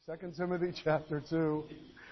2 Timothy chapter 2.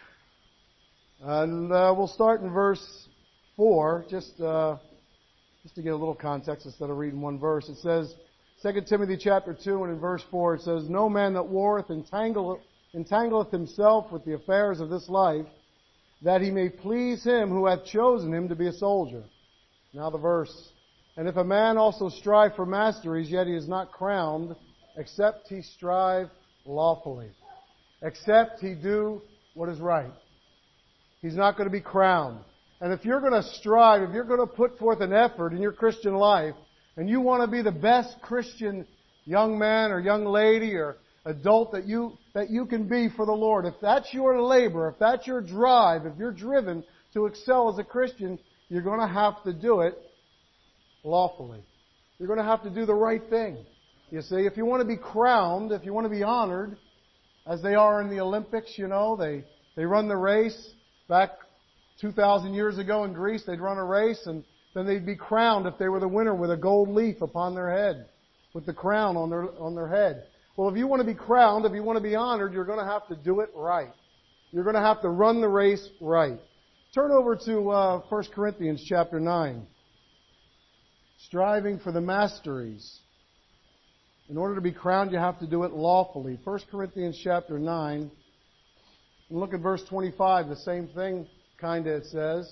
And we'll start in verse 4, just to get a little context instead of reading one verse. It says, 2 Timothy chapter 2, and in verse 4 it says, No man that warreth entangleth himself with the affairs of this life, that he may please him who hath chosen him to be a soldier. Now the verse. And if a man also strive for masteries, yet he is not crowned, except he strive lawfully. Except he do what is right. He's not going to be crowned. And if you're going to strive, if you're going to put forth an effort in your Christian life, and you want to be the best Christian young man or young lady or adult that you can be for the Lord, if that's your labor, if that's your drive, if you're driven to excel as a Christian, you're going to have to do it lawfully. You're going to have to do the right thing. You see, if you want to be crowned, if you want to be honored, as they are in the Olympics, you know, they run the race. Back 2,000 years ago in Greece, they'd run a race and then they'd be crowned if they were the winner with a gold leaf upon their head, with the crown on their head. Well, if you want to be crowned, if you want to be honored, you're going to have to do it right. You're going to have to run the race right. Turn over to 1 Corinthians chapter 9. Striving for the masteries. In order to be crowned, you have to do it lawfully. 1 Corinthians chapter 9. And look at verse 25. The same thing, it says.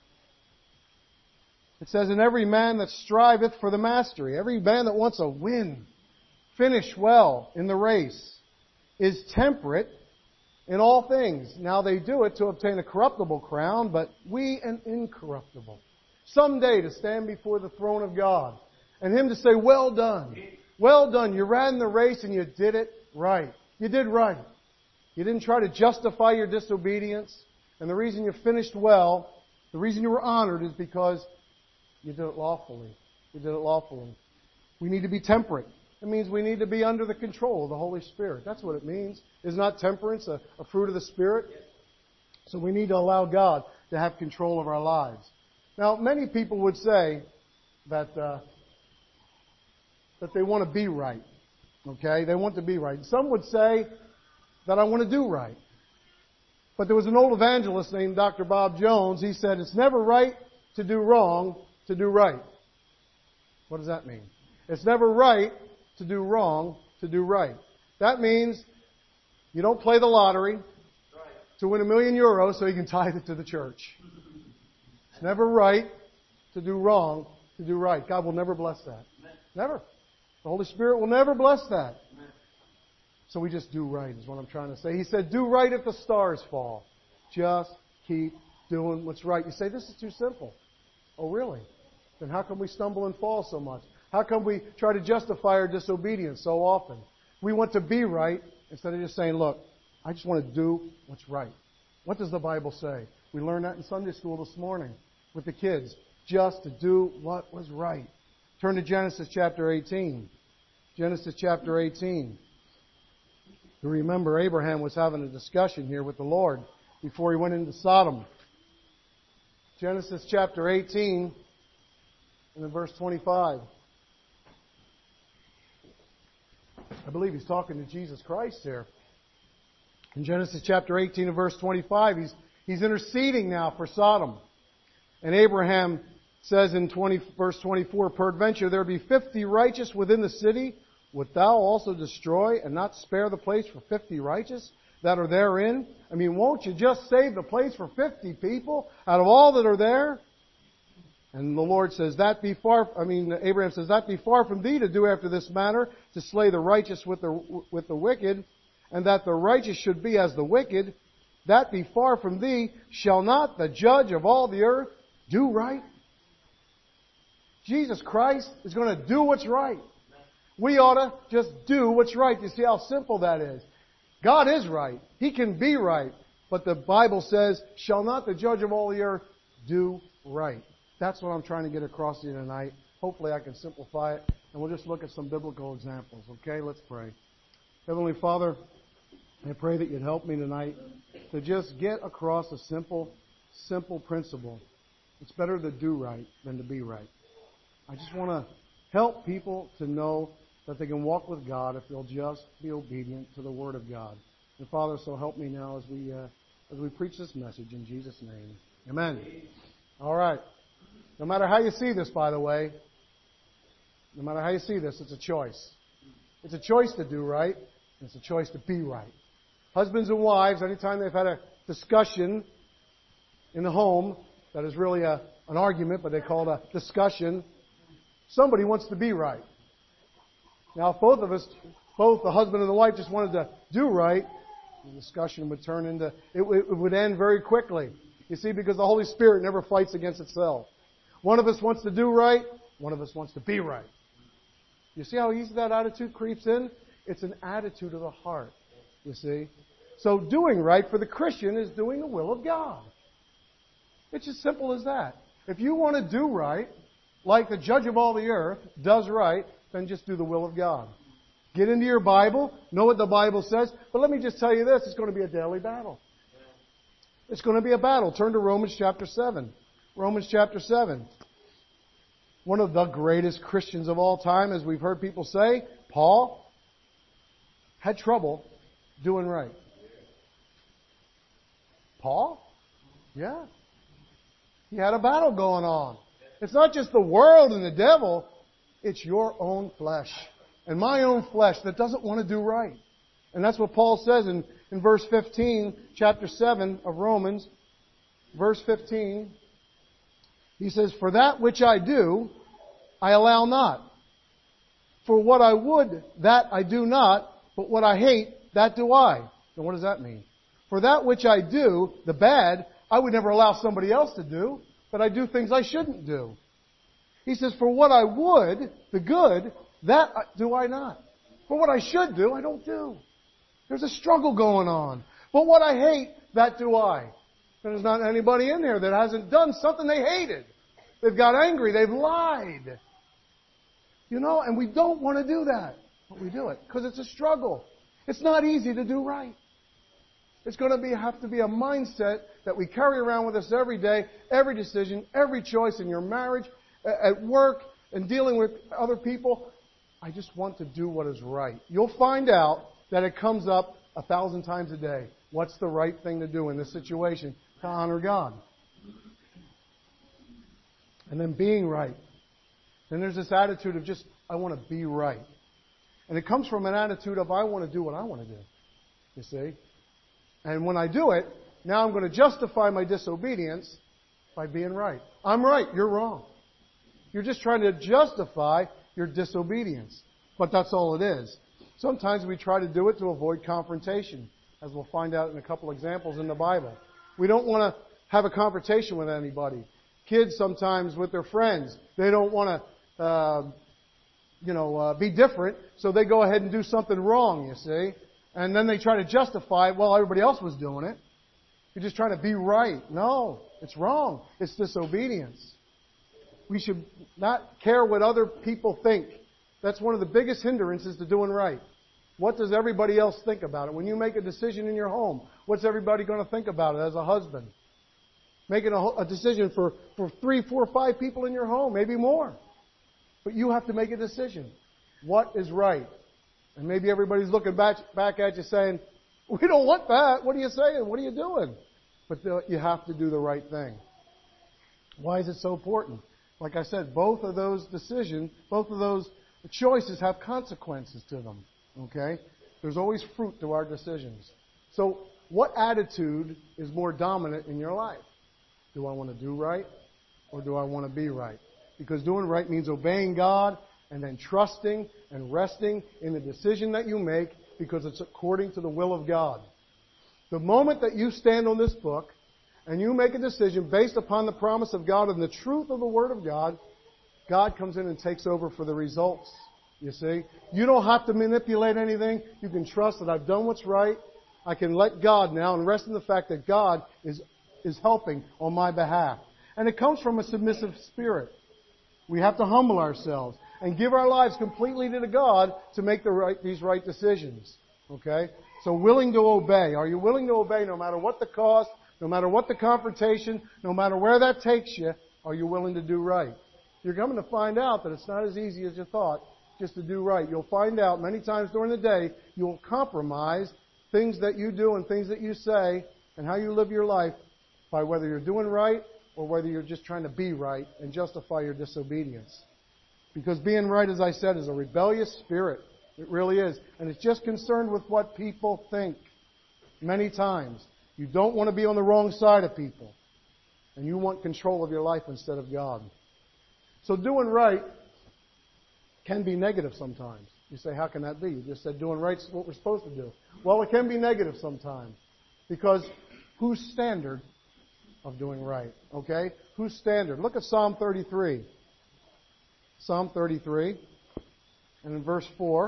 It says, And every man that striveth for the mastery, every man that wants to win, finish well in the race, is temperate in all things. Now they do it to obtain a corruptible crown, but we an incorruptible. Someday to stand before the throne of God, and Him to say, Well done. Well done. You ran the race and you did it right. You did right. You didn't try to justify your disobedience. And the reason you finished well, the reason you were honored is because you did it lawfully. You did it lawfully. We need to be temperate. It means we need to be under the control of the Holy Spirit. That's what it means. Is not temperance a fruit of the Spirit? So we need to allow God to have control of our lives. Now, many people would say that they want to be right. Okay? They want to be right. Some would say that I want to do right. But there was an old evangelist named Dr. Bob Jones. He said, it's never right to do wrong to do right. What does that mean? It's never right to do wrong to do right. That means you don't play the lottery to win €1 million so you can tithe it to the church. It's never right to do wrong to do right. God will never bless that. Never. The Holy Spirit will never bless that. So we just do right is what I'm trying to say. He said, do right if the stars fall. Just keep doing what's right. You say, this is too simple. Oh, really? Then how come we stumble and fall so much? How come we try to justify our disobedience so often? We want to be right instead of just saying, look, I just want to do what's right. What does the Bible say? We learned that in Sunday school this morning with the kids. Just to do what was right. Turn to Genesis chapter 18. Genesis chapter 18. You remember Abraham was having a discussion here with the Lord before he went into Sodom. Genesis chapter 18 and in verse 25. I believe he's talking to Jesus Christ here. In Genesis chapter 18 and verse 25, he's interceding now for Sodom. And Abraham says in verse 24, Peradventure there be 50 righteous within the city. Wilt thou also destroy and not spare the place for 50 righteous that are therein? I mean, won't you just save the place for 50 people out of all that are there? And the Lord says, Abraham says, that be far from thee to do after this manner, to slay the righteous with the wicked, and that the righteous should be as the wicked. That be far from thee. Shall not the judge of all the earth do right? Jesus Christ is going to do what's right. We ought to just do what's right. You see how simple that is. God is right. He can be right. But the Bible says, shall not the judge of all the earth do right? That's what I'm trying to get across to you tonight. Hopefully I can simplify it. And we'll just look at some biblical examples. Okay, let's pray. Heavenly Father, I pray that you'd help me tonight to just get across a simple principle. It's better to do right than to be right. I just want to help people to know that they can walk with God if they'll just be obedient to the Word of God. And Father, so help me now as we preach this message in Jesus' name. Amen. All right. No matter how you see this, by the way, no matter how you see this, it's a choice. It's a choice to do right, and it's a choice to be right. Husbands and wives, anytime they've had a discussion in the home that is really an argument, but they call it a discussion, somebody wants to be right. Now, if both the husband and the wife just wanted to do right, the discussion would turn into, it would end very quickly. You see, because the Holy Spirit never fights against itself. One of us wants to do right, one of us wants to be right. You see how easy that attitude creeps in? It's an attitude of the heart, you see. So doing right for the Christian is doing the will of God. It's as simple as that. If you want to do right, like the judge of all the earth does right, then just do the will of God. Get into your Bible, know what the Bible says, but let me just tell you this, it's going to be a daily battle. It's going to be a battle. Turn to Romans chapter 7. Romans chapter 7. One of the greatest Christians of all time, as we've heard people say, Paul, had trouble doing right. Paul? Yeah. He had a battle going on. It's not just the world and the devil, it's your own flesh. And my own flesh that doesn't want to do right. And that's what Paul says in verse 15, chapter 7 of Romans. Verse 15, he says, "For that which I do, I allow not. For what I would, that I do not, but what I hate, that do I." Now what does that mean? For that which I do, the bad, I would never allow somebody else to do, but I do things I shouldn't do. He says, for what I would, the good, that do I not. For what I should do, I don't do. There's a struggle going on. But what I hate, that do I. There's not anybody in there that hasn't done something they hated. They've got angry. They've lied. You know, and we don't want to do that. But we do it because it's a struggle. It's not easy to do right. It's going to have to be a mindset that we carry around with us every day, every decision, every choice in your marriage, at work, and dealing with other people. I just want to do what is right. You'll find out that it comes up 1,000 times a day. What's the right thing to do in this situation to honor God? And then being right. Then there's this attitude of just, I want to be right. And it comes from an attitude of, I want to do what I want to do. You see? And when I do it, now I'm going to justify my disobedience by being right. I'm right, you're wrong. You're just trying to justify your disobedience. But that's all it is. Sometimes we try to do it to avoid confrontation, as we'll find out in a couple examples in the Bible. We don't want to have a confrontation with anybody. Kids sometimes with their friends, they don't want to, be different, so they go ahead and do something wrong, you see. And then they try to justify it while everybody else was doing it. You're just trying to be right. No, it's wrong. It's disobedience. We should not care what other people think. That's one of the biggest hindrances to doing right. What does everybody else think about it? When you make a decision in your home, what's everybody going to think about it as a husband? Making a decision for 3, 4, 5 people in your home, maybe more. But you have to make a decision. What is right? And maybe everybody's looking back at you saying, we don't want that. What are you saying? What are you doing? But you have to do the right thing. Why is it so important? Like I said, both of those choices have consequences to them. Okay? There's always fruit to our decisions. So what attitude is more dominant in your life? Do I want to do right or do I want to be right? Because doing right means obeying God and then trusting and resting in the decision that you make because it's according to the will of God. The moment that you stand on this book and you make a decision based upon the promise of God and the truth of the Word of God, God comes in and takes over for the results. You see? You don't have to manipulate anything. You can trust that I've done what's right. I can let God now and rest in the fact that God is helping on my behalf. And it comes from a submissive spirit. We have to humble ourselves and give our lives completely to God to make these right decisions. Okay? So willing to obey. Are you willing to obey no matter what the cost, no matter what the confrontation, no matter where that takes you? Are you willing to do right? You're coming to find out that it's not as easy as you thought just to do right. You'll find out many times during the day you'll compromise things that you do and things that you say and how you live your life by whether you're doing right or whether you're just trying to be right and justify your disobedience. Because being right, as I said, is a rebellious spirit. It really is. And it's just concerned with what people think many times. You don't want to be on the wrong side of people. And you want control of your life instead of God. So doing right can be negative sometimes. You say, how can that be? You just said doing right's what we're supposed to do. Well, it can be negative sometimes. Because whose standard of doing right? Okay? Whose standard? Look at Psalm 33. Psalm 33. And in verse 4.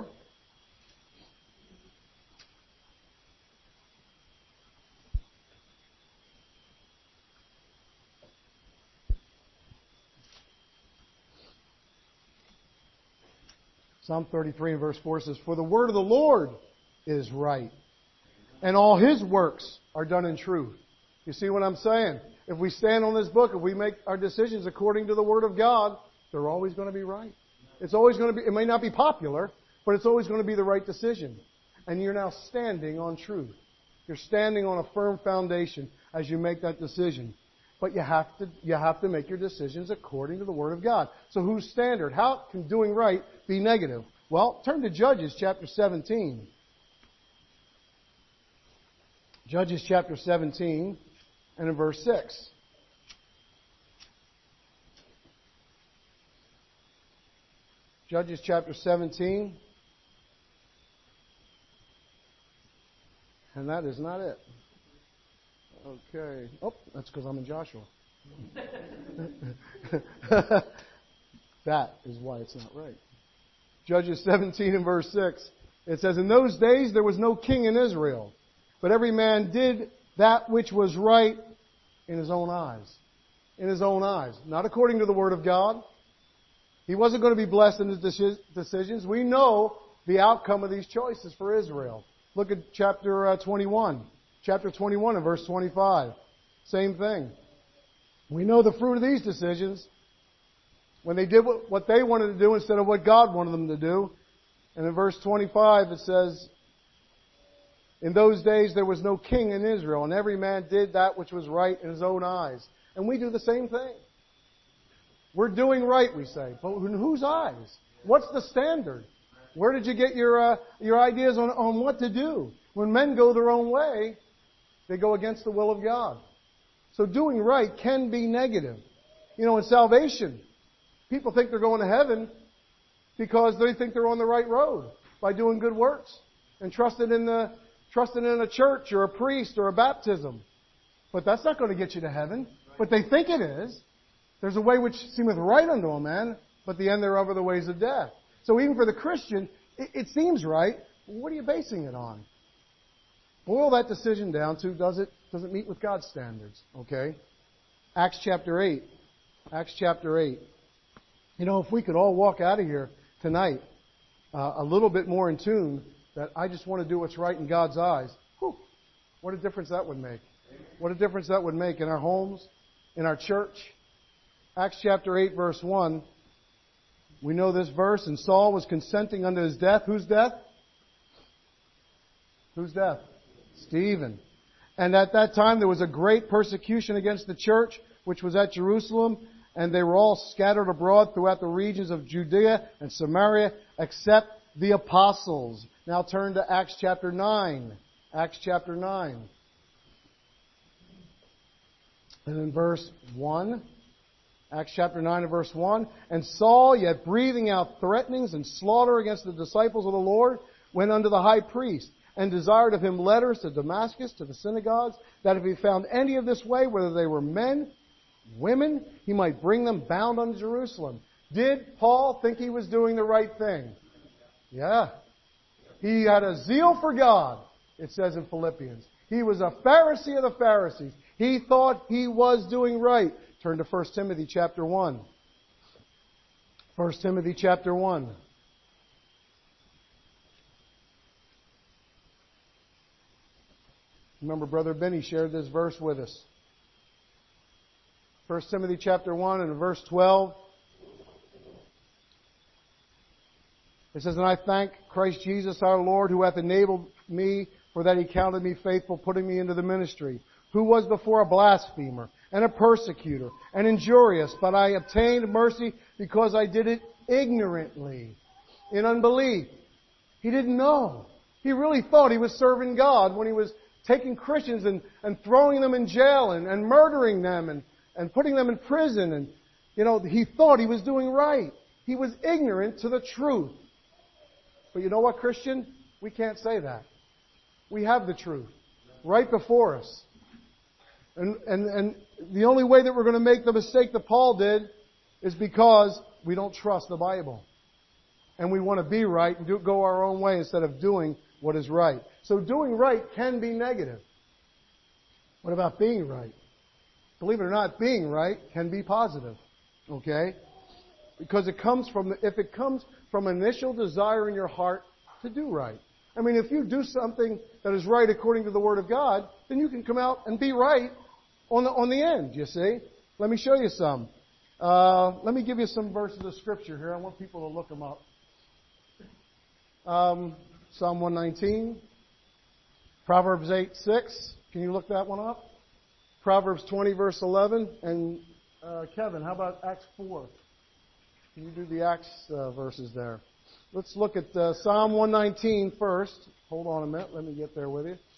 Psalm 33 and verse 4 says, "For the word of the Lord is right, and all His works are done in truth." You see what I'm saying? If we stand on this book, if we make our decisions according to the Word of God, they're always going to be right. It's always going to be, it may not be popular, but it's always going to be the right decision. And you're now standing on truth. You're standing on a firm foundation as you make that decision. But you have to make your decisions according to the Word of God. So whose standard? How can doing right be negative? Well, turn to Judges chapter 17. Judges chapter 17 and in verse 6. Judges chapter 17. And that is not it. Okay. Oh, that's because I'm in Joshua. That is why it's not right. Judges 17 and verse 6. It says, "In those days there was no king in Israel, but every man did that which was right in his own eyes." In his own eyes. Not according to the Word of God. He wasn't going to be blessed in his decisions. We know the outcome of these choices for Israel. Look at chapter 21. Chapter 21 and verse 25. Same thing. We know the fruit of these decisions. When they did what they wanted to do instead of what God wanted them to do. And in verse 25 it says, "In those days there was no king in Israel, and every man did that which was right in his own eyes." And we do the same thing. We're doing right, we say. But in whose eyes? What's the standard? Where did you get your ideas on what to do? When men go their own way, they go against the will of God. So doing right can be negative. You know, in salvation, people think they're going to heaven because they think they're on the right road by doing good works and trusting in a church or a priest or a baptism. But that's not going to get you to heaven. But they think it is. There's a way which seemeth right unto a man, but the end thereof are the ways of death. So even for the Christian, it seems right. What are you basing it on? Boil that decision down to, does it meet with God's standards? Okay? Acts chapter 8. Acts chapter 8. You know, if we could all walk out of here tonight a little bit more in tune that I just want to do what's right in God's eyes, whew, what a difference that would make. What a difference that would make in our homes, in our church. Acts chapter 8, verse 1. We know this verse. "And Saul was consenting unto his death." Whose death? Whose death? Stephen. "And at that time there was a great persecution against the church, which was at Jerusalem, and they were all scattered abroad throughout the regions of Judea and Samaria, except the apostles." Now turn to Acts chapter 9. Acts chapter 9. And in verse 1, Acts chapter 9 and verse 1, "And Saul, yet breathing out threatenings and slaughter against the disciples of the Lord, went unto the high priest, and desired of him letters to Damascus, to the synagogues, that if he found any of this way, whether they were men, women, he might bring them bound unto Jerusalem." Did Paul think he was doing the right thing? Yeah. He had a zeal for God, it says in Philippians. He was a Pharisee of the Pharisees. He thought he was doing right. Turn to 1 Timothy chapter 1. 1 Timothy chapter 1. Remember, Brother Benny shared this verse with us. 1 Timothy chapter 1 and verse 12. It says, "And I thank Christ Jesus our Lord, who hath enabled me for that He counted me faithful, putting me into the ministry, who was before a blasphemer and a persecutor and injurious, but I obtained mercy because I did it ignorantly, in unbelief. He didn't know. He really thought he was serving God when he was taking Christians and throwing them in jail and murdering them and putting them in prison. And, he thought he was doing right. He was ignorant to the truth. But you know what, Christian? We can't say that. We have the truth right before us. And the only way that we're going to make the mistake that Paul did is because we don't trust the Bible. And we want to be right and go our own way instead of doing what is right. So doing right can be negative. What about being right? Believe it or not, being right can be positive. Okay? Because if it comes from initial desire in your heart to do right. I mean, if you do something that is right according to the Word of God, then you can come out and be right on the end, you see. Let me show you some. Let me give you some verses of Scripture here. I want people to look them up. Psalm 119, Proverbs 8:6. Can you look that one up? Proverbs 20, verse 11. And Kevin, how about Acts 4? Can you do the Acts verses there? Let's look at Psalm 119 first. Hold on a minute. Let me get there with you.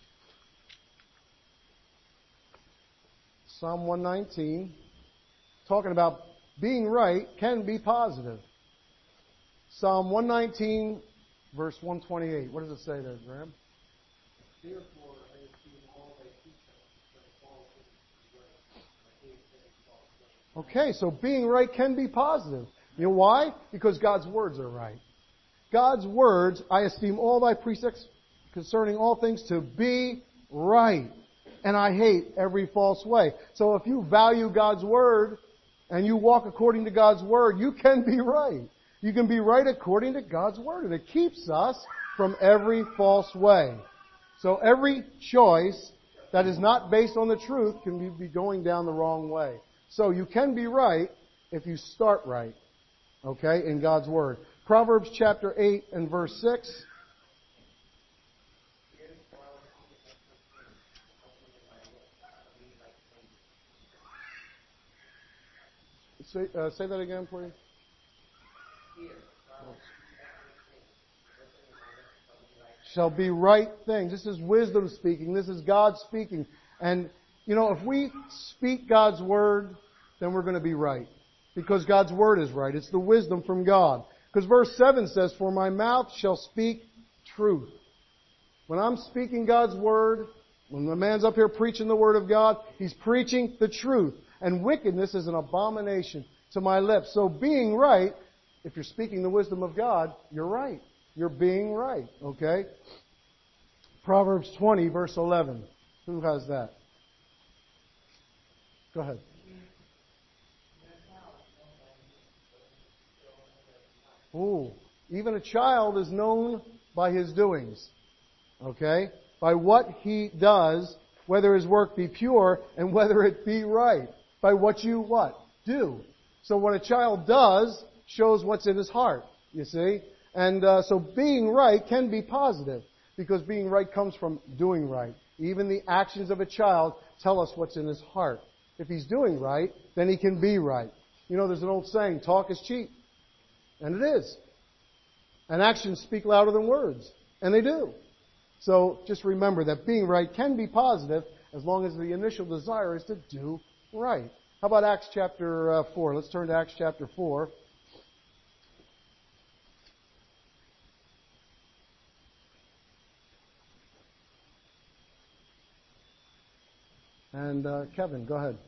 Psalm 119. Talking about being right can be positive. Psalm 119, verse 128. What does it say there, Graham? Therefore, I esteem all thy precepts. Okay, so being right can be positive. You know why? Because God's words are right. God's words, I esteem all thy precepts concerning all things to be right. And I hate every false way. So if you value God's word and you walk according to God's word, you can be right. You can be right according to God's word. And it keeps us from every false way. So every choice that is not based on the truth can be going down the wrong way. So you can be right if you start right. Okay, in God's Word. Proverbs chapter 8 and verse 6. Say that again, please. Shall be right things. This is wisdom speaking. This is God speaking. And, if we speak God's Word, then we're going to be right. Because God's Word is right. It's the wisdom from God. Because verse 7 says, for my mouth shall speak truth. When I'm speaking God's Word, when the man's up here preaching the Word of God, he's preaching the truth. And wickedness is an abomination to my lips. So being right, if you're speaking the wisdom of God, you're right. You're being right. Okay? Proverbs 20, verse 11. Who has that? Go ahead. Ooh, even a child is known by his doings. Okay? By what he does, whether his work be pure and whether it be right. By what you what? Do. So what a child does shows what's in his heart. You see? And so being right can be positive. Because being right comes from doing right. Even the actions of a child tell us what's in his heart. If he's doing right, then he can be right. There's an old saying, talk is cheap. And it is. And actions speak louder than words. And they do. So just remember that being right can be positive as long as the initial desire is to do right. How about Acts chapter 4? Let's turn to Acts chapter 4. And Kevin, go ahead.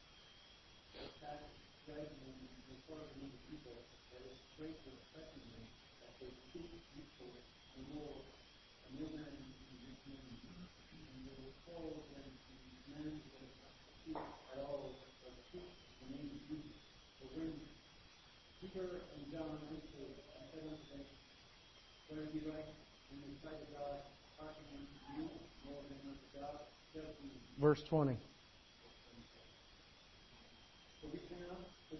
Verse 20.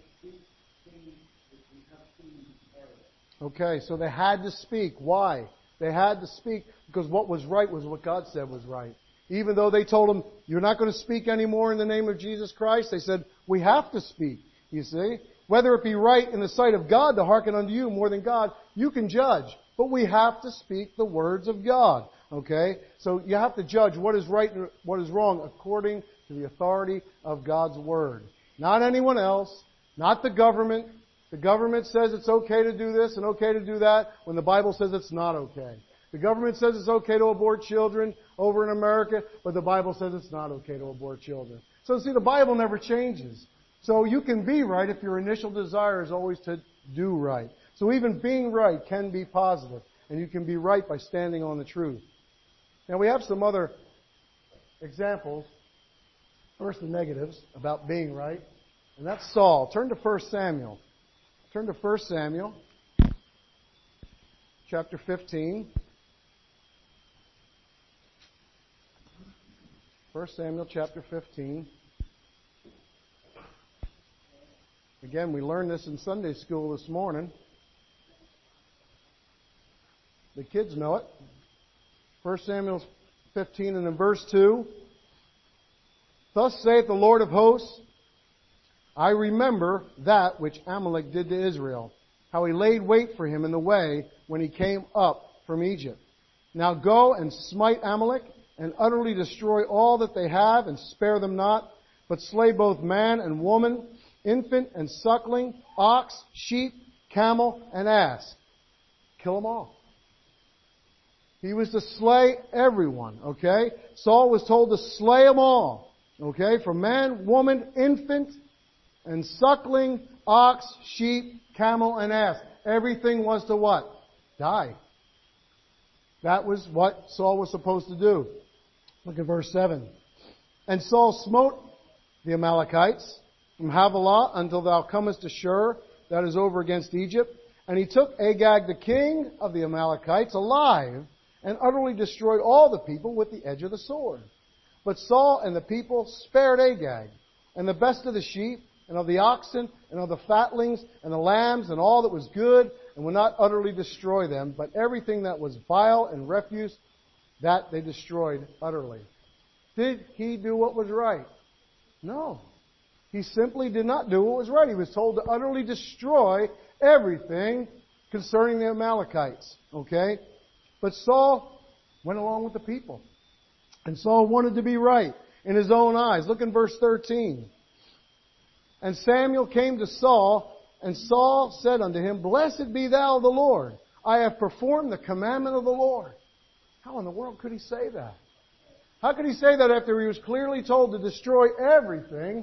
Okay, so they had to speak. Why? They had to speak because what was right was what God said was right. Even though they told him, you're not going to speak anymore in the name of Jesus Christ, they said, we have to speak, you see. Whether it be right in the sight of God to hearken unto you more than God, you can judge. But we have to speak the words of God, okay? So you have to judge what is right and what is wrong according to the authority of God's Word. Not anyone else, not the government. The government says it's okay to do this and okay to do that when the Bible says it's not okay. The government says it's okay to abort children over in America, but the Bible says it's not okay to abort children. So see, the Bible never changes. So you can be right if your initial desire is always to do right. So even being right can be positive, and you can be right by standing on the truth. Now we have some other examples. First, the negatives about being right, and that's Saul. Turn to 1 Samuel. Turn to 1 Samuel, chapter 15. 1 Samuel chapter 15. Again, we learned this in Sunday school this morning. The kids know it. 1 Samuel 15 and in verse 2. Thus saith the Lord of hosts, I remember that which Amalek did to Israel, how he laid wait for him in the way when he came up from Egypt. Now go and smite Amalek, and utterly destroy all that they have, and spare them not, but slay both man and woman, infant and suckling, ox, sheep, camel, and ass. Kill them all. He was to slay everyone, okay? Saul was told to slay them all, okay? From man, woman, infant, and suckling, ox, sheep, camel, and ass. Everything was to what? Die. That was what Saul was supposed to do. Look at verse 7. And Saul smote the Amalekites from Havilah until thou comest to Shur, that is over against Egypt. And he took Agag the king of the Amalekites alive, and utterly destroyed all the people with the edge of the sword. But Saul and the people spared Agag, and the best of the sheep, and of the oxen, and of the fatlings, and the lambs, and all that was good, and would not utterly destroy them, but everything that was vile and refuse, that they destroyed utterly. Did he do what was right? No. He simply did not do what was right. He was told to utterly destroy everything concerning the Amalekites. Okay? But Saul went along with the people. And Saul wanted to be right in his own eyes. Look in verse 13. And Samuel came to Saul, and Saul said unto him, Blessed be thou of the Lord. I have performed the commandment of the Lord. How in the world could he say that? How could he say that after he was clearly told to destroy everything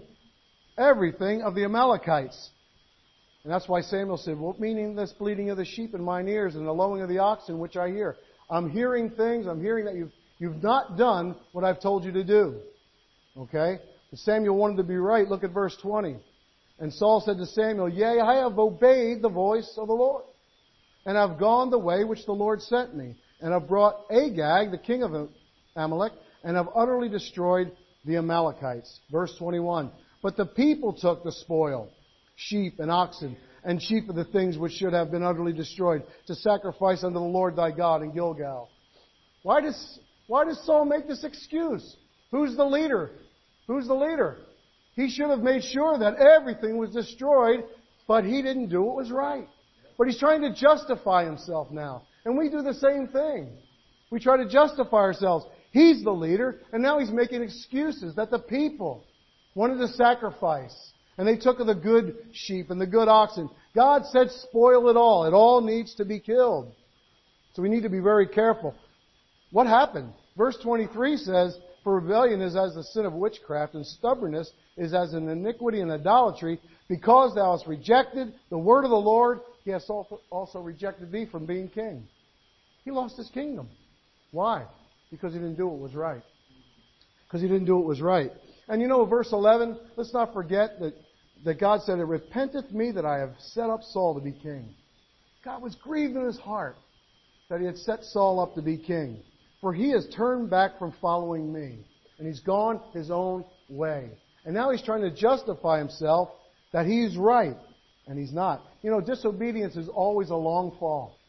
of the Amalekites? And that's why Samuel said, what meaning this bleating of the sheep in mine ears and the lowing of the oxen which I hear? I'm hearing things, I'm hearing that you've not done what I've told you to do. Okay? But Samuel wanted to be right. Look at verse 20. And Saul said to Samuel, Yea, I have obeyed the voice of the Lord, and have gone the way which the Lord sent me, and have brought Agag, the king of Amalek, and have utterly destroyed the Amalekites. Verse 21. But the people took the spoil, sheep and oxen, and chief of the things which should have been utterly destroyed, to sacrifice unto the Lord thy God in Gilgal. Why does Saul make this excuse? Who's the leader? Who's the leader? He should have made sure that everything was destroyed, but he didn't do what was right. But he's trying to justify himself now. And we do the same thing. We try to justify ourselves. He's the leader, and now he's making excuses that the people wanted to sacrifice. And they took of the good sheep and the good oxen. God said, spoil it all. It all needs to be killed. So we need to be very careful. What happened? Verse 23 says, For rebellion is as the sin of witchcraft, and stubbornness is as an iniquity and idolatry. Because thou hast rejected the word of the Lord, he has also rejected thee from being king. He lost his kingdom. Why? Because he didn't do what was right. Because he didn't do what was right. And you know, verse 11, let's not forget that God said, It repenteth me that I have set up Saul to be king. God was grieved in his heart that he had set Saul up to be king. For he has turned back from following me. And he's gone his own way. And now he's trying to justify himself that he's right. And he's not. You know, disobedience is always a long fall.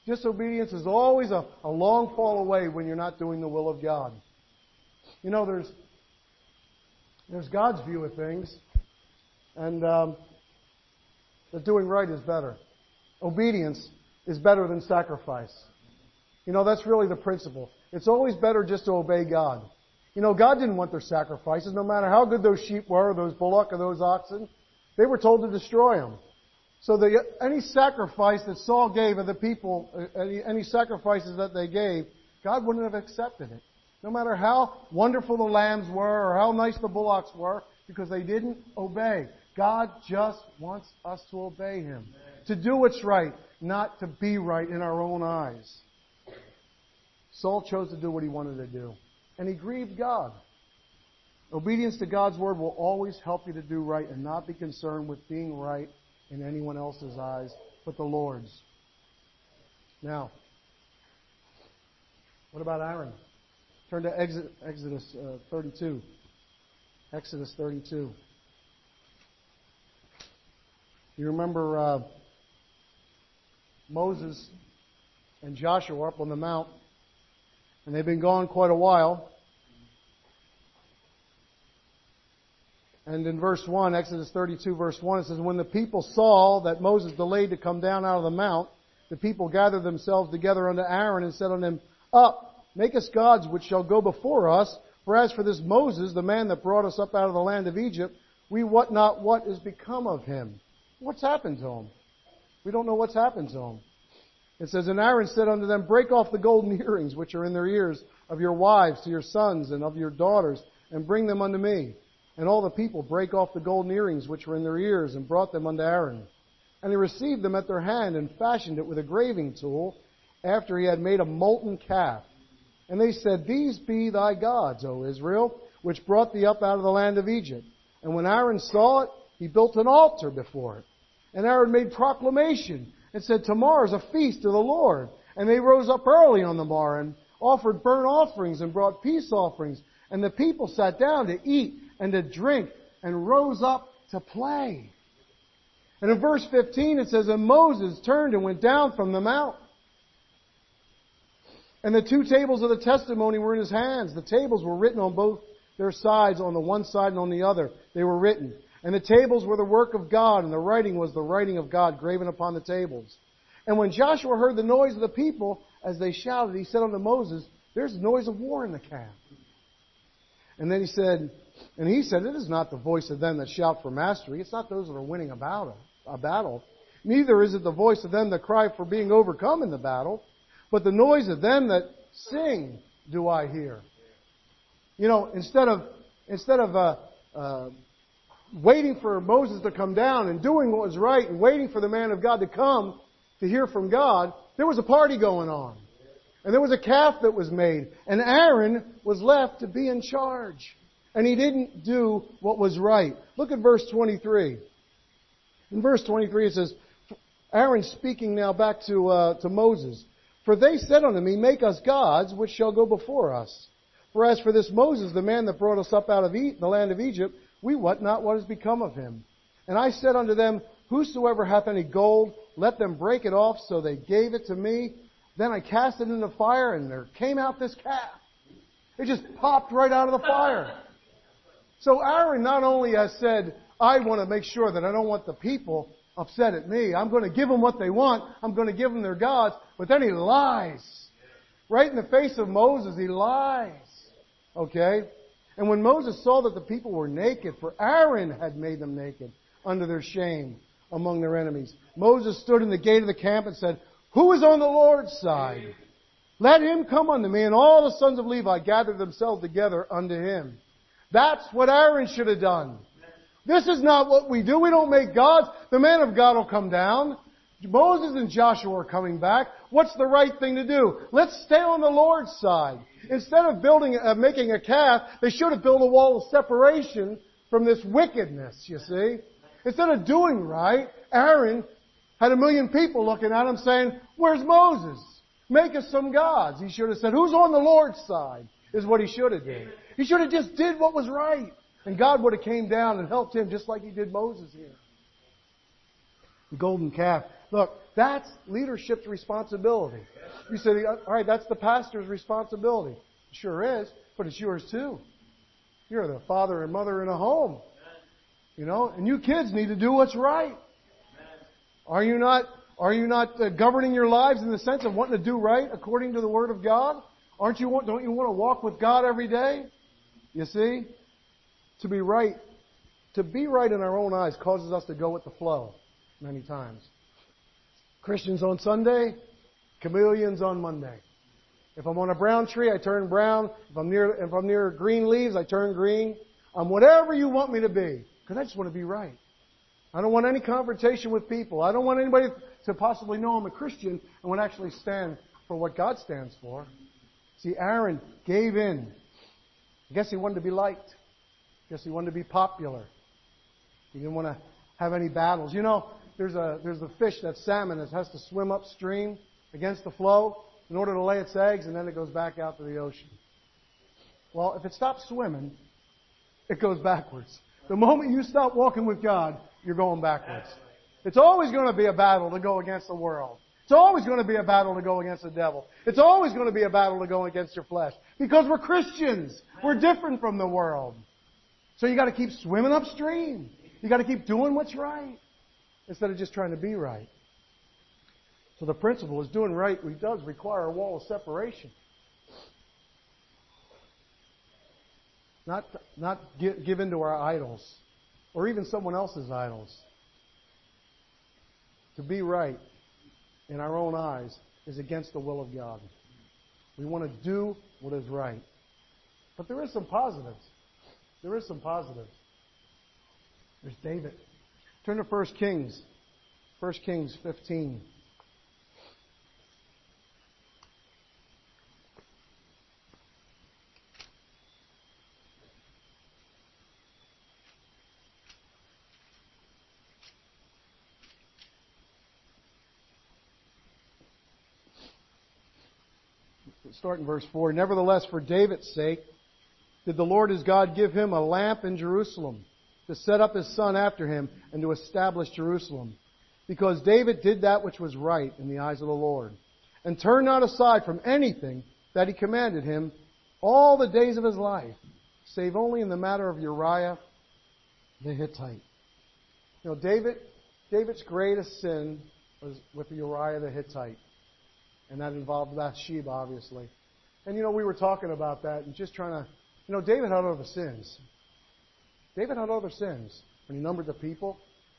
Disobedience is always a long fall away when you're not doing the will of God. You know, there's God's view of things, and that doing right is better. Obedience is better than sacrifice. You know, that's really the principle. It's always better just to obey God. You know, God didn't want their sacrifices, no matter how good those sheep were, or those bullock, or those oxen. They were told to destroy them. So any sacrifice that Saul gave of the people, any sacrifices that they gave, God wouldn't have accepted it. No matter how wonderful the lambs were or how nice the bullocks were, because they didn't obey. God just wants us to obey Him. To do what's right, not to be right in our own eyes. Saul chose to do what he wanted to do. And he grieved God. Obedience to God's Word will always help you to do right and not be concerned with being right in anyone else's eyes but the Lord's. Now, what about Aaron? Turn to Exodus 32. Exodus 32. You remember Moses and Joshua up on the mount, and they've been gone quite a while. And in verse 1, Exodus 32, verse 1, it says, "When the people saw that Moses delayed to come down out of the mount, the people gathered themselves together unto Aaron and said unto him, Up, make us gods which shall go before us. For as for this Moses, the man that brought us up out of the land of Egypt, we wot not what is become of him." What's happened to him? We don't know what's happened to him. It says, "And Aaron said unto them, Break off the golden earrings which are in their ears of your wives to your sons and of your daughters, and bring them unto me. And all the people brake off the golden earrings which were in their ears, and brought them unto Aaron. And he received them at their hand, and fashioned it with a graving tool, after he had made a molten calf. And they said, These be thy gods, O Israel, which brought thee up out of the land of Egypt. And when Aaron saw it, he built an altar before it. And Aaron made proclamation, and said, Tomorrow is a feast to the Lord. And they rose up early on the morrow, and offered burnt offerings, and brought peace offerings. And the people sat down to eat and to drink, and rose up to play." And in verse 15 it says, "And Moses turned and went down from the mount. And the two tables of the testimony were in his hands. The tables were written on both their sides, on the one side and on the other. They were written. And the tables were the work of God, and the writing was the writing of God graven upon the tables. And when Joshua heard the noise of the people, as they shouted, he said unto Moses, There's a noise of war in the camp. And then he said, It is not the voice of them that shout for mastery. It's not those that are winning a battle. Neither is it the voice of them that cry for being overcome in the battle. But the noise of them that sing do I hear." You know, instead of waiting for Moses to come down and doing what was right and waiting for the man of God to come to hear from God, there was a party going on. And there was a calf that was made. And Aaron was left to be in charge. And he didn't do what was right. Look at verse 23. In verse 23 it says, Aaron speaking now back to Moses, "For they said unto me, Make us gods which shall go before us. For as for this Moses, the man that brought us up out of the land of Egypt, we wot not what has become of him. And I said unto them, Whosoever hath any gold, let them break it off. So they gave it to me. Then I cast it in the fire, and there came out this calf." It just popped right out of the fire. So Aaron not only has said, I want to make sure that I don't want the people upset at me. I'm going to give them what they want. I'm going to give them their gods. But then he lies. Right in the face of Moses, he lies. Okay? And when Moses saw that the people were naked, for Aaron had made them naked under their shame among their enemies, Moses stood in the gate of the camp and said, "Who is on the Lord's side? Let him come unto me." And all the sons of Levi gathered themselves together unto him. That's what Aaron should have done. This is not what we do. We don't make gods. The man of God will come down. Moses and Joshua are coming back. What's the right thing to do? Let's stay on the Lord's side. Instead of making a calf, they should have built a wall of separation from this wickedness, you see. Instead of doing right, Aaron had 1 million people looking at him saying, "Where's Moses? Make us some gods." He should have said, "Who's on the Lord's side?" is what he should have did. He should have just did what was right. And God would have came down and helped him just like he did Moses here. The golden calf. Look, that's leadership's responsibility. You say, all right, that's the pastor's responsibility. It sure is, but it's yours too. You're the father and mother in a home. You know, and you kids need to do what's right. Are you not governing your lives in the sense of wanting to do right according to the Word of God? Don't you want to walk with God every day? You see? To be right in our own eyes causes us to go with the flow many times. Christians on Sunday, chameleons on Monday. If I'm on a brown tree, I turn brown. If I'm near green leaves, I turn green. I'm whatever you want me to be, because I just want to be right. I don't want any confrontation with people. I don't want anybody to possibly know I'm a Christian and would actually stand for what God stands for. See, Aaron gave in. I guess he wanted to be liked. I guess he wanted to be popular. He didn't want to have any battles. You know, there's a fish, that salmon, that has to swim upstream against the flow in order to lay its eggs, and then it goes back out to the ocean. Well, if it stops swimming, it goes backwards. The moment you stop walking with God, you're going backwards. It's always going to be a battle to go against the world. It's always going to be a battle to go against the devil. It's always going to be a battle to go against your flesh. Because we're Christians. We're different from the world. So you got to keep swimming upstream. You got to keep doing what's right instead of just trying to be right. So the principle is doing right does require a wall of separation. Not give in to our idols or even someone else's idols. To be right in our own eyes is against the will of God. We want to do what is right. But there is some positives. There's David. Turn to 1 Kings. 1 Kings 15. Start in verse 4. Nevertheless, for David's sake, did the Lord his God give him a lamp in Jerusalem, to set up his son after him, and to establish Jerusalem. Because David did that which was right in the eyes of the Lord, and turned not aside from anything that he commanded him all the days of his life, save only in the matter of Uriah the Hittite. You know, David's greatest sin was with Uriah the Hittite. And that involved Bathsheba, obviously. And, you know, we were talking about that and just trying to... You know, David had other sins. David had other sins when he numbered the people.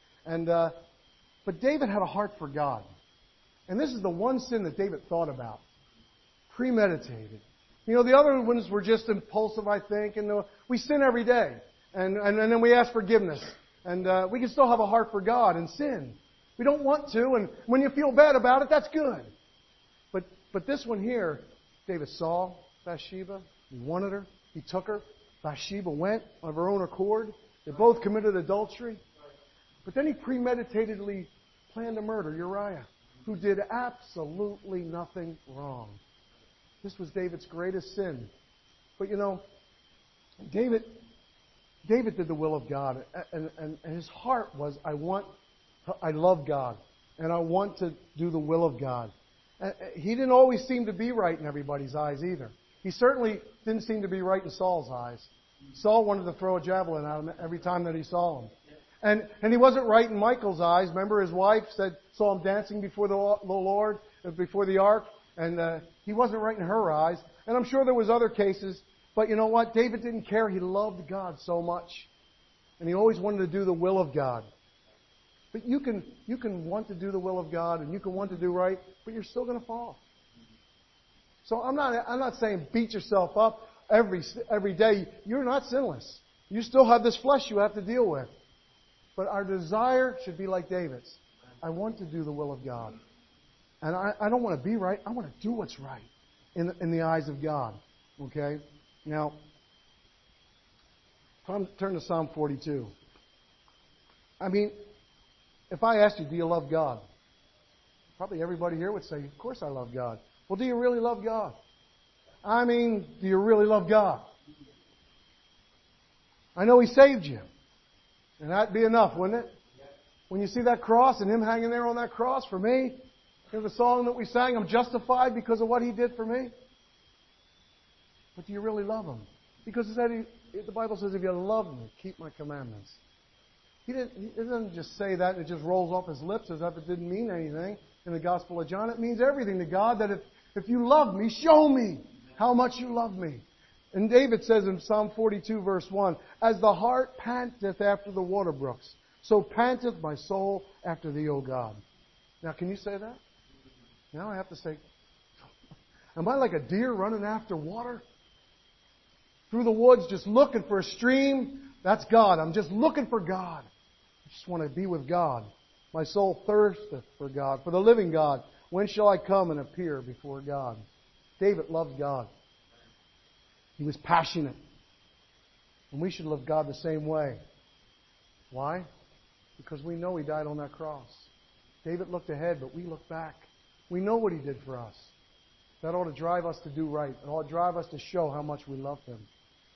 But David had a heart for God. And this is the one sin that David thought about. Premeditated. You know, the other ones were just impulsive, I think. And we sin every day. And then we ask forgiveness. And we can still have a heart for God and sin. We don't want to. And when you feel bad about it, that's good. But this one here, David saw Bathsheba. He wanted her. He took her. Bathsheba went of her own accord. They both committed adultery. But then he premeditatedly planned to murder Uriah, who did absolutely nothing wrong. This was David's greatest sin. But you know, David did the will of God. And his heart was, I love God. And I want to do the will of God. He didn't always seem to be right in everybody's eyes either. He certainly didn't seem to be right in Saul's eyes. Saul wanted to throw a javelin at him every time that he saw him. And he wasn't right in Michal's eyes. Remember, his wife saw him dancing before the Lord, before the ark, and he wasn't right in her eyes. And I'm sure there was other cases, but you know what? David didn't care. He loved God so much, and he always wanted to do the will of God. But you can want to do the will of God, and you can want to do right, but you're still going to fall. So I'm not saying beat yourself up every day. You're not sinless. You still have this flesh you have to deal with. But our desire should be like David's. I want to do the will of God. And I don't want to be right. I want to do what's right in the eyes of God. Okay? Now, turn to Psalm 42. I mean, if I asked you, do you love God? Probably everybody here would say, of course I love God. Well, do you really love God? I mean, do you really love God? I know He saved you. And that'd be enough, wouldn't it? When you see that cross and Him hanging there on that cross for me, you know the song that we sang, I'm justified because of what He did for me? But do you really love Him? Because the Bible says, if you love Me, keep My commandments. He doesn't just say that and it just rolls off His lips as if it didn't mean anything. In the Gospel of John, it means everything to God, that if you love Me, show Me how much you love Me. And David says in Psalm 42, verse 1, as the hart panteth after the water brooks, so panteth my soul after Thee, O God. Now, can you say that? Now I have to say, am I like a deer running after water? Through the woods, just looking for a stream? That's God. I'm just looking for God. I just want to be with God. My soul thirsteth for God, for the living God. When shall I come and appear before God? David loved God. He was passionate. And we should love God the same way. Why? Because we know He died on that cross. David looked ahead, but we look back. We know what He did for us. That ought to drive us to do right. It ought to drive us to show how much we love Him.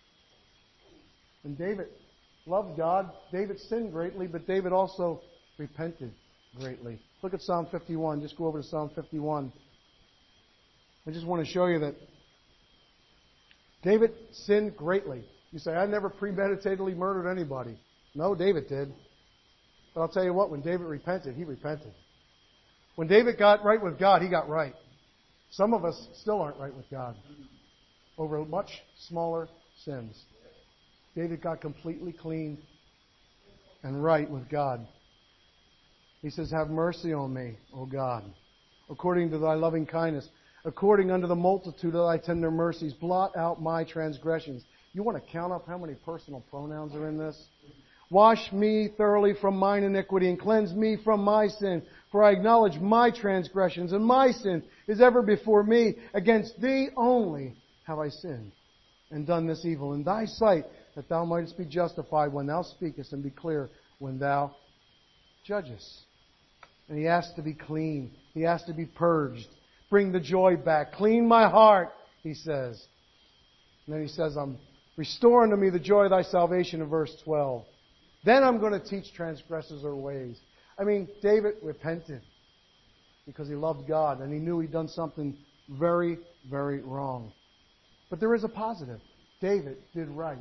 And David loved God. David sinned greatly, but David also repented greatly. Look at Psalm 51. Just go over to Psalm 51. I just want to show you that David sinned greatly. You say, I never premeditatedly murdered anybody. No, David did. But I'll tell you what, when David repented, he repented. When David got right with God, he got right. Some of us still aren't right with God over much smaller sins. David got completely clean and right with God. He says, have mercy on me, O God, according to Thy loving kindness, according unto the multitude of Thy tender mercies, blot out my transgressions. You want to count up how many personal pronouns are in this? Wash me thoroughly from mine iniquity and cleanse me from my sin. For I acknowledge my transgressions, and my sin is ever before me. Against Thee only have I sinned, and done this evil in Thy sight, that Thou mightest be justified when Thou speakest, and be clear when Thou judgest. And he asked to be clean. He asked to be purged. Bring the joy back. Clean my heart, he says. And then he says, restore unto me the joy of Thy salvation in verse 12. Then I'm going to teach transgressors their ways. I mean, David repented because he loved God and he knew he'd done something very, very wrong. But there is a positive. David did right.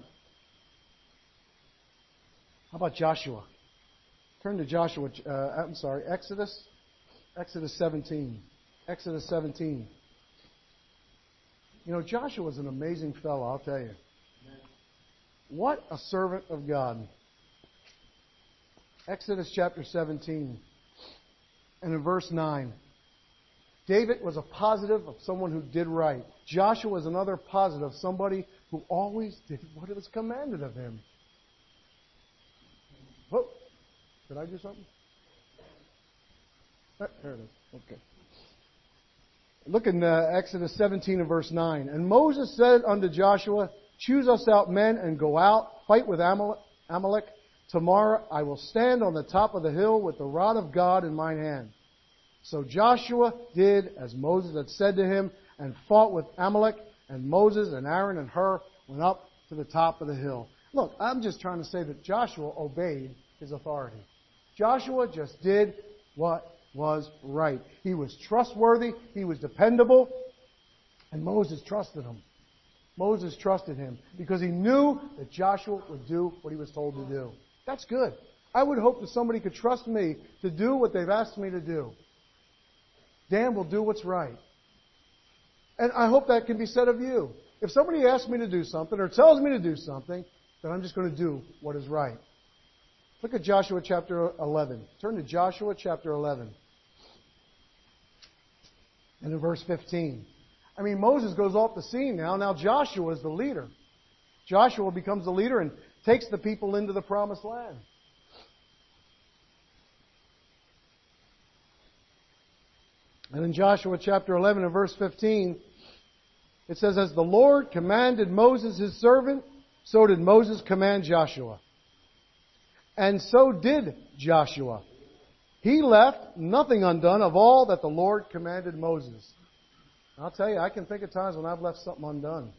How about Joshua? Turn to Exodus 17. Exodus 17. You know, Joshua was an amazing fellow, I'll tell you. What a servant of God. Exodus chapter 17. And in verse 9. David was a positive of someone who did right. Joshua was another positive, somebody who always did what was commanded of him. Oh, did I do something? There it is. Okay. Look in Exodus 17 and verse 9. And Moses said unto Joshua, choose us out men and go out, fight with Amalek. Tomorrow I will stand on the top of the hill with the rod of God in mine hand. So Joshua did as Moses had said to him and fought with Amalek. And Moses and Aaron and Hur went up to the top of the hill. Look, I'm just trying to say that Joshua obeyed his authority. Joshua just did what was right. He was trustworthy. He was dependable. And Moses trusted him. Moses trusted him because he knew that Joshua would do what he was told to do. That's good. I would hope that somebody could trust me to do what they've asked me to do. Dan will do what's right. And I hope that can be said of you. If somebody asks me to do something or tells me to do something, then I'm just going to do what is right. Look at Joshua chapter 11. Turn to Joshua chapter 11. And in verse 15. I mean, Moses goes off the scene now. Now Joshua is the leader. Joshua becomes the leader and takes the people into the promised land. And in Joshua chapter 11 and verse 15, it says, as the Lord commanded Moses his servant, so did Moses command Joshua. And so did Joshua. He left nothing undone of all that the Lord commanded Moses. I'll tell you, I can think of times when I've left something undone.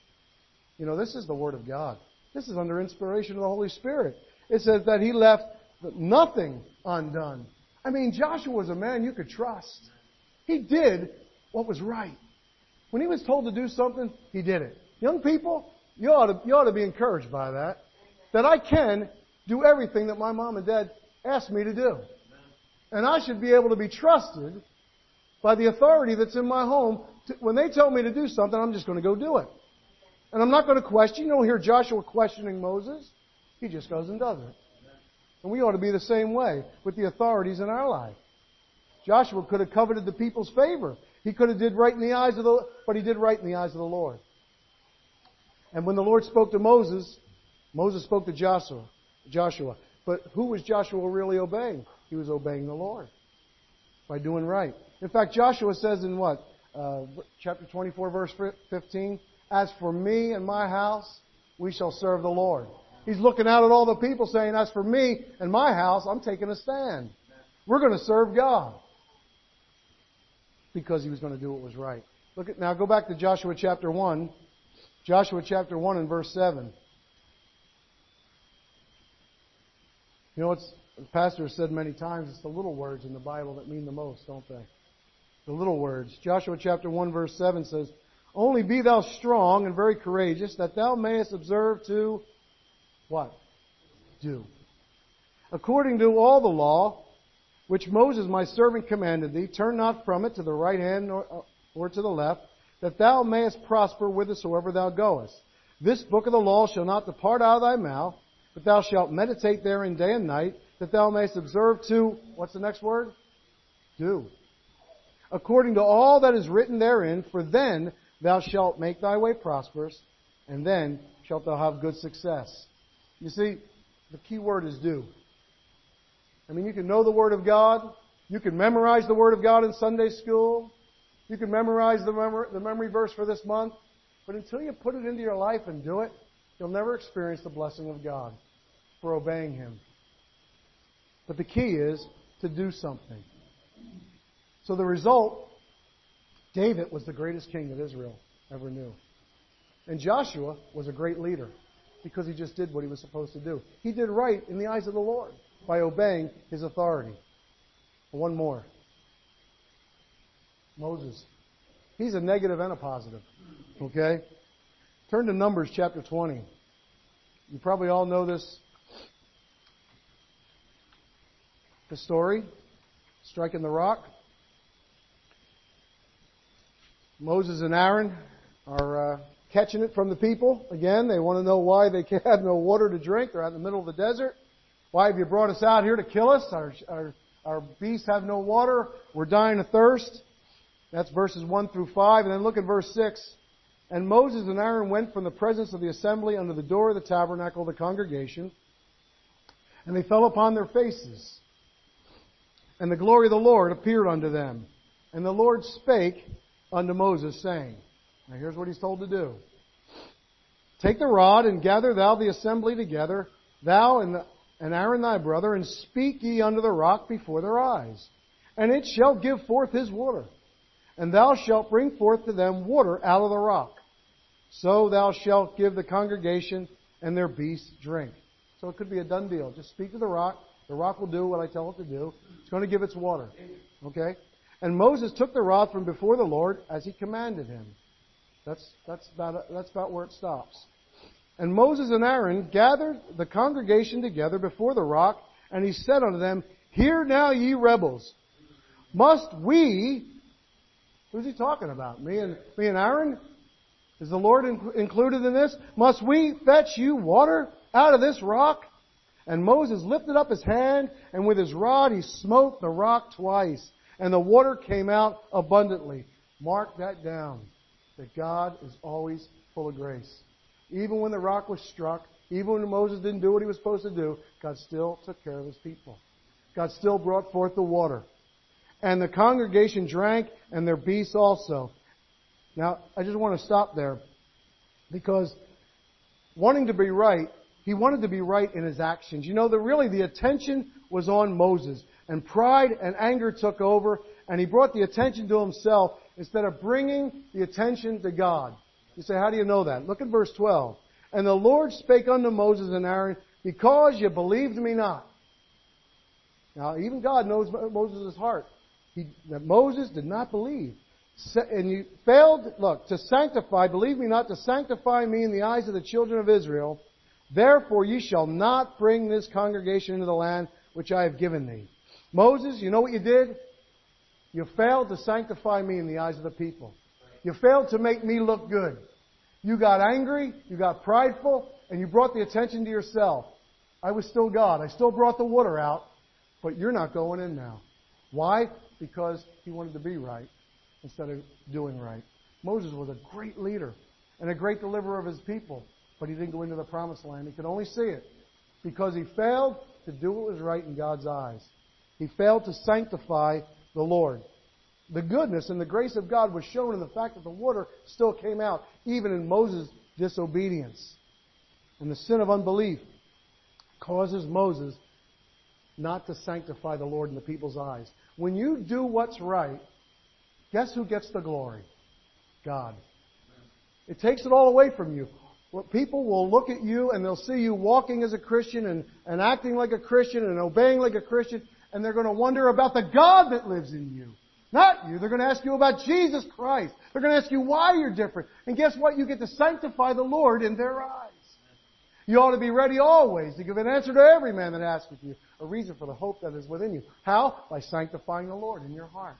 You know, this is the Word of God. This is under inspiration of the Holy Spirit. It says that he left nothing undone. I mean, Joshua was a man you could trust. He did what was right. When he was told to do something, he did it. Young people, you ought to be encouraged by that. That I can do everything that my mom and dad asked me to do. And I should be able to be trusted by the authority that's in my home. When they tell me to do something, I'm just going to go do it. And I'm not going to question. You don't hear Joshua questioning Moses. He just goes and does it. And we ought to be the same way with the authorities in our life. Joshua could have coveted the people's favor. He could have did right in the eyes of but he did right in the eyes of the Lord. And when the Lord spoke to Moses, Moses spoke to Joshua. But who was Joshua really obeying? He was obeying the Lord by doing right. In fact, Joshua says in chapter 24, verse 15, "As for me and my house, we shall serve the Lord." He's looking out at all the people saying, "As for me and my house, I'm taking a stand. We're going to serve God." Because he was going to do what was right. Now go back to Joshua chapter 1. Joshua chapter 1 and verse 7. You know what the pastor has said many times, it's the little words in the Bible that mean the most, don't they? The little words. Joshua chapter 1 verse 7 says, "Only be thou strong and very courageous, that thou mayest observe to," what? "Do. According to all the law, which Moses my servant commanded thee, turn not from it to the right hand or to the left, that thou mayest prosper whithersoever thou goest. This book of the law shall not depart out of thy mouth, but thou shalt meditate therein day and night, that thou mayest observe to," what's the next word? "Do. According to all that is written therein, for then thou shalt make thy way prosperous, and then shalt thou have good success." You see, the key word is do. I mean, you can know the Word of God. You can memorize the Word of God in Sunday school. You can memorize the memory verse for this month. But until you put it into your life and do it, you'll never experience the blessing of God for obeying Him. But the key is to do something. So the result, David was the greatest king that Israel ever knew. And Joshua was a great leader because he just did what he was supposed to do. He did right in the eyes of the Lord by obeying His authority. One more. Moses. He's a negative and a positive. Okay? Turn to Numbers chapter 20. You probably all know this story. Striking the rock. Moses and Aaron are catching it from the people. Again, they want to know why they have no water to drink. They're out in the middle of the desert. "Why have you brought us out here to kill us? Our beasts have no water. We're dying of thirst." That's verses 1 through 5. And then look at verse 6. "And Moses and Aaron went from the presence of the assembly unto the door of the tabernacle of the congregation. And they fell upon their faces. And the glory of the Lord appeared unto them. And the Lord spake unto Moses, saying," now here's what he's told to do. "Take the rod, and gather thou the assembly together, thou and Aaron thy brother, and speak ye unto the rock before their eyes. And it shall give forth his water. And thou shalt bring forth to them water out of the rock. So thou shalt give the congregation and their beasts drink." So it could be a done deal. Just speak to the rock. The rock will do what I tell it to do. It's going to give its water. Okay? "And Moses took the rod from before the Lord as he commanded him." That's about where it stops. "And Moses and Aaron gathered the congregation together before the rock, and he said unto them, Hear now, ye rebels, must we," who's he talking about? Me and Aaron? Is the Lord included in this? "Must we fetch you water out of this rock?" And Moses lifted up his hand, and with his rod he smote the rock twice, and the water came out abundantly. Mark that down, that God is always full of grace. Even when the rock was struck, even when Moses didn't do what he was supposed to do, God still took care of His people. God still brought forth the water. "And the congregation drank, and their beasts also." Now, I just want to stop there, because wanting to be right, he wanted to be right in his actions. You know, the attention was on Moses, and pride and anger took over, and he brought the attention to himself instead of bringing the attention to God. You say, how do you know that? Look at verse 12. "And the Lord spake unto Moses and Aaron, Because ye believed me not." Now, even God knows Moses' heart. That Moses did not believe. And you failed, look, to sanctify, believe me not, to sanctify me in the eyes of the children of Israel. Therefore ye shall not bring this congregation into the land which I have given thee. Moses, you know what you did? You failed to sanctify me in the eyes of the people. You failed to make me look good. You got angry, you got prideful, and you brought the attention to yourself. I was still God. I still brought the water out, but you're not going in now. Why? Because he wanted to be right instead of doing right. Moses was a great leader and a great deliverer of his people, but he didn't go into the promised land. He could only see it because he failed to do what was right in God's eyes. He failed to sanctify the Lord. The goodness and the grace of God was shown in the fact that the water still came out, even in Moses' disobedience. And the sin of unbelief causes Moses not to sanctify the Lord in the people's eyes. When you do what's right, guess who gets the glory? God. It takes it all away from you. Well, people will look at you and they'll see you walking as a Christian and acting like a Christian and obeying like a Christian, and they're going to wonder about the God that lives in you. Not you. They're going to ask you about Jesus Christ. They're going to ask you why you're different. And guess what? You get to sanctify the Lord in their eyes. You ought to be ready always to give an answer to every man that asketh you, a reason for the hope that is within you. How? By sanctifying the Lord in your heart.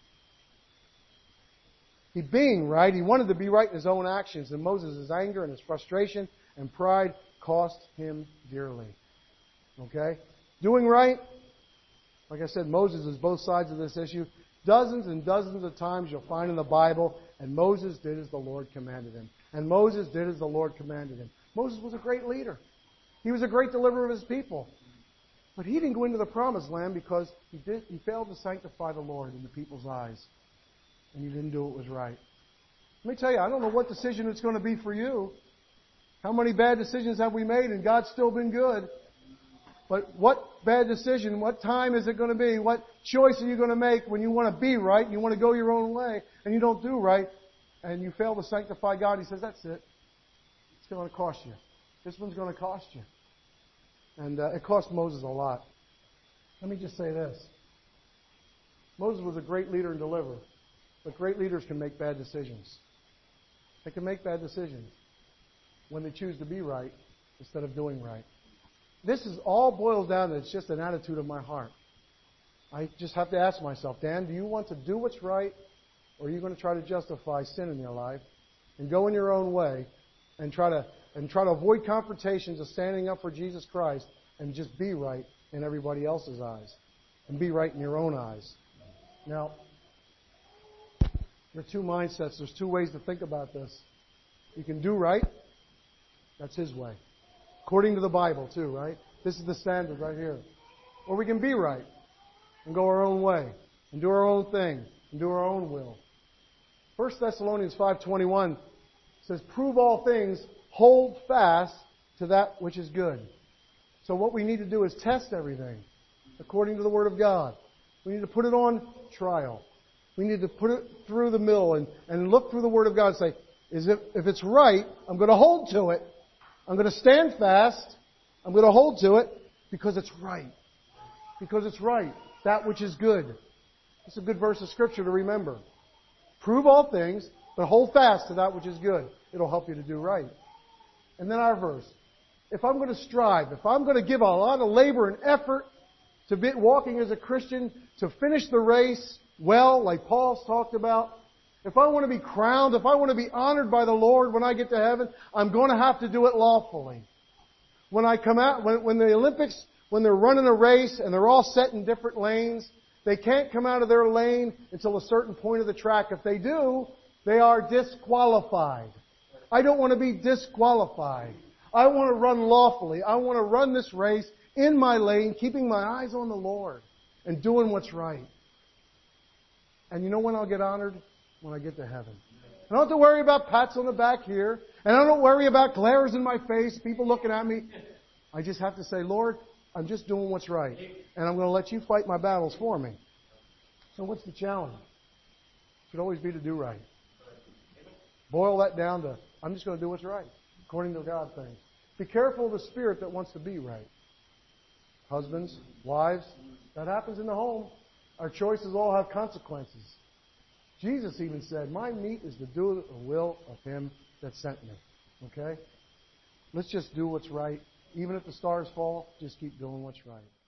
He being right, he wanted to be right in his own actions, and Moses' anger and his frustration and pride cost him dearly. Okay? Doing right, like I said, Moses is both sides of this issue. Dozens and dozens of times you'll find in the Bible, and Moses did as the Lord commanded him. And Moses did as the Lord commanded him. Moses was a great leader. He was a great deliverer of his people. But he didn't go into the promised land because he failed to sanctify the Lord in the people's eyes. And he didn't do what was right. Let me tell you, I don't know what decision it's going to be for you. How many bad decisions have we made and God's still been good? But what bad decision, what time is it going to be? What choice are you going to make when you want to be right and you want to go your own way and you don't do right and you fail to sanctify God? He says, that's it. It's going to cost you. This one's going to cost you. And it cost Moses a lot. Let me just say this. Moses was a great leader and deliverer. But great leaders can make bad decisions. They can make bad decisions when they choose to be right instead of doing right. This is all boils down to it's just an attitude of my heart. I just have to ask myself, Dan, do you want to do what's right, or are you going to try to justify sin in your life and go in your own way and try to avoid confrontations of standing up for Jesus Christ and just be right in everybody else's eyes and be right in your own eyes? Now, there are two mindsets. There's two ways to think about this. You can do right. That's His way. According to the Bible, too, right? This is the standard right here. Or we can be right and go our own way and do our own thing and do our own will. 1 Thessalonians 5:21 says, prove all things, hold fast to that which is good. So what we need to do is test everything according to the Word of God. We need to put it on trial. We need to put it through the mill and look through the Word of God and say, if it's right, I'm going to hold to it. I'm going to stand fast. I'm going to hold to it because it's right. Because it's right. That which is good. It's a good verse of Scripture to remember. Prove all things, but hold fast to that which is good. It'll help you to do right. And then our verse. If I'm going to strive, if I'm going to give a lot of labor and effort to be walking as a Christian, to finish the race well, like Paul's talked about, if I want to be crowned, if I want to be honored by the Lord when I get to heaven, I'm going to have to do it lawfully. When I come out, when the Olympics, when they're running a race and they're all set in different lanes, they can't come out of their lane until a certain point of the track. If they do, they are disqualified. I don't want to be disqualified. I want to run lawfully. I want to run this race in my lane, keeping my eyes on the Lord and doing what's right. And you know when I'll get honored? When I get to heaven. I don't have to worry about pats on the back here. And I don't worry about glares in my face, people looking at me. I just have to say, Lord, I'm just doing what's right. And I'm going to let you fight my battles for me. So what's the challenge? It should always be to do right. Boil that down to, I'm just going to do what's right, according to God things. Be careful of the spirit that wants to be right. Husbands, wives, That happens in the home. Our choices all have consequences. Jesus even said, my meat is to do the will of Him that sent me. Okay? Let's just do what's right. Even if the stars fall, just keep doing what's right.